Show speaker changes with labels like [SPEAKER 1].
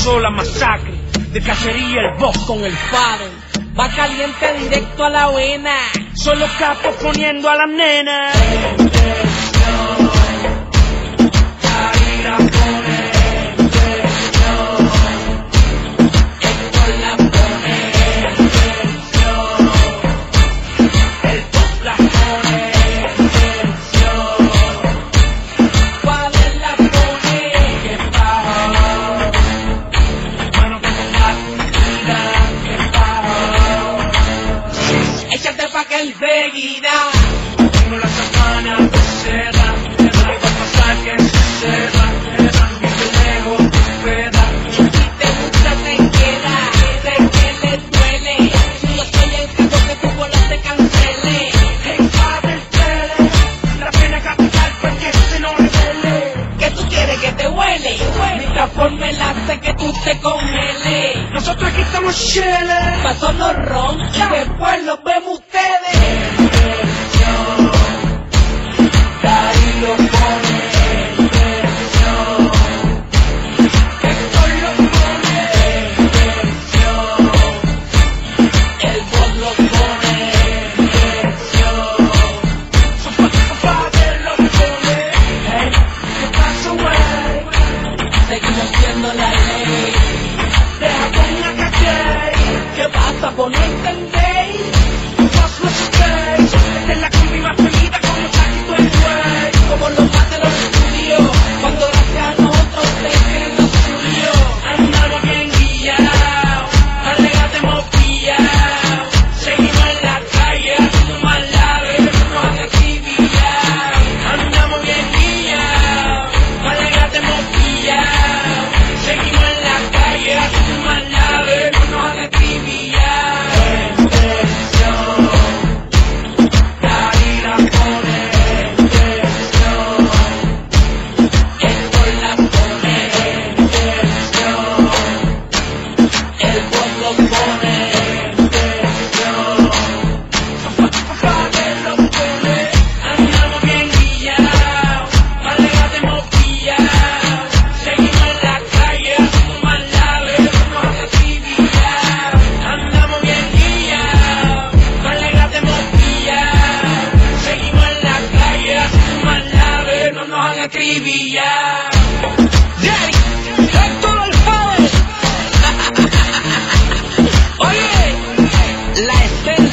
[SPEAKER 1] comenzó la masacre de Cacería el Boss con el Fader.
[SPEAKER 2] Va caliente directo a la vena.
[SPEAKER 1] Son los capos poniendo a las nenas.
[SPEAKER 2] Enseguida
[SPEAKER 1] tengo la sabana de seda, ¿qué va a pasar? Que suceda, que te dejo tu peda.
[SPEAKER 2] Si te gusta te queda, sé que le duele. Si yo estoy en caso que tu bola se cancele.
[SPEAKER 1] Hey, padre, tele, la pena capital porque se no revele.
[SPEAKER 2] ¿Qué tú quieres que te huele? Mientras forme la hace que tú te congeles.
[SPEAKER 1] Nosotros aquí estamos chile.
[SPEAKER 2] Pasó los ron y después los vemos ustedes. ¿No entendéis?
[SPEAKER 1] Vos no supéis, esta es la combi más feliz como Chaquito el güey.
[SPEAKER 2] Como los más de los estudios, cuando gracias a nosotros ustedes tienen los suyos.
[SPEAKER 1] Andamos bien guiados, alegate hemos pillado. Seguimos en la calle haciendo maldades, nos han acribillado. Andamos bien guiados, alegate hemos pillado. Seguimos en la calle haciendo maldades, nos han acribillado. Acribillar. Jerry, Héctor el Fader. Oye, la escena.